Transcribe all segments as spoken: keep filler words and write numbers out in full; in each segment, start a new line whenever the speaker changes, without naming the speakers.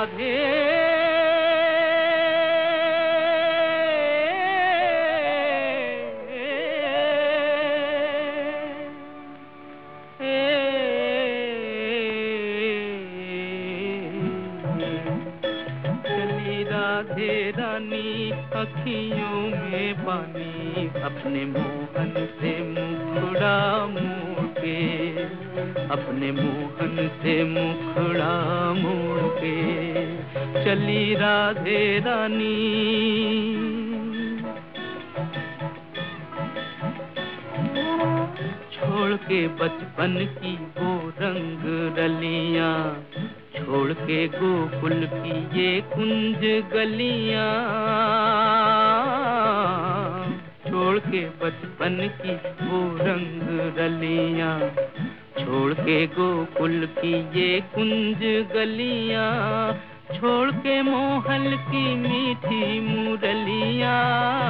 राधे चली राधे रानी अखियों में पानी, अपने मोहन से मुखड़ा मोड़ के, अपने मोहन से मुखड़ा मोड़ के चली राधे रानी। छोड़ के बचपन की वो रंग रलियां, छोड़ के गोकुल की ये कुंज गलियां, छोड़ के बचपन की वो रंग रलियां, छोड़ के गोकुल की ये कुंज गलियां, छोड़ के मोहल की मीठी मुरलियां,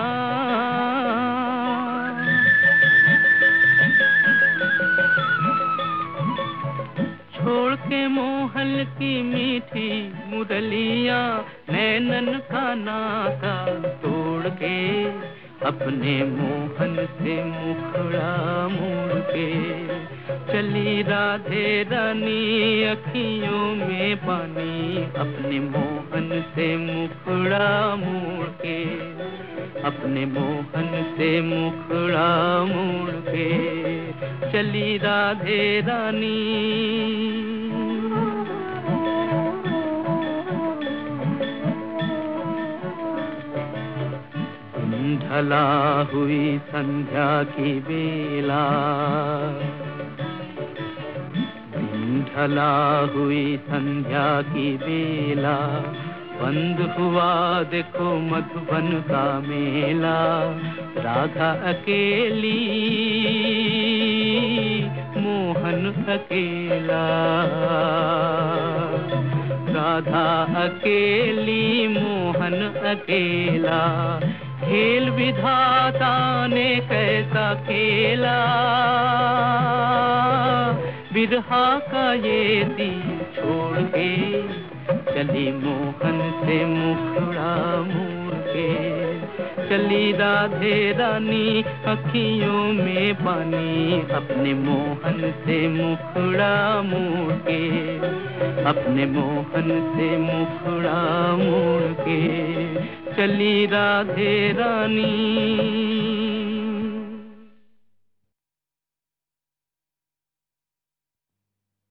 छोड़ के मोहल की मीठी मुरलियां, नैनन का नाता तोड़ के, अपने मोहन से मुखड़ा मोड़ के चली राधे रानी अखियों में पानी, अपने मोहन से मुखड़ा मोड़ के, अपने मोहन से मुखड़ा मोड़ के चली राधे रानी। ढला हुई संध्या की बेला, ढला हुई संध्या की बेला, बंद हुआ देखो मधुबन का मेला, राधा अकेली मोहन अकेला, राधा अकेली मोहन अकेला, खेल विधाता ने कैसा खेला, बिरहा का ये दिल छोड़ के चली मोहन से मुखड़ा मोड़ के चली राधे रानी अखियों में पानी, अपने मोहन से मुखड़ा मोड़ के, अपने मोहन से मुखड़ा मोड़ के चली राधे रानी।